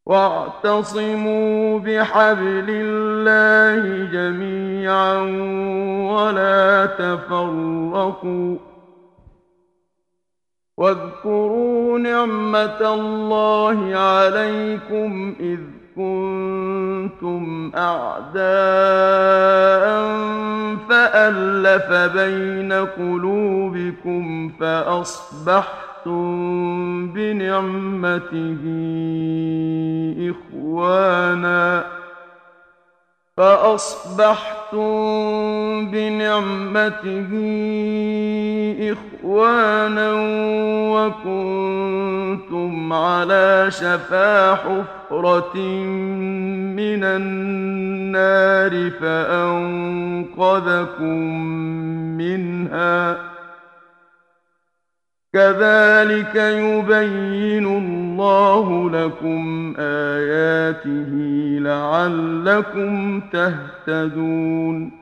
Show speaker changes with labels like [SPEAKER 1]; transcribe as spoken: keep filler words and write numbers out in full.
[SPEAKER 1] واعتصموا بحبل الله جميعا ولا تفرقوا واذكروا نعمة الله عليكم إذ كنتم أعداء فألف بين قلوبكم فأصبحتم بنعمته إخوانا فأصبحتم بنعمته إخوانا وكنتم على شفا حفرة من النار فأنقذكم منها كذلك يبين الله لكم آياته لعلكم تهتدون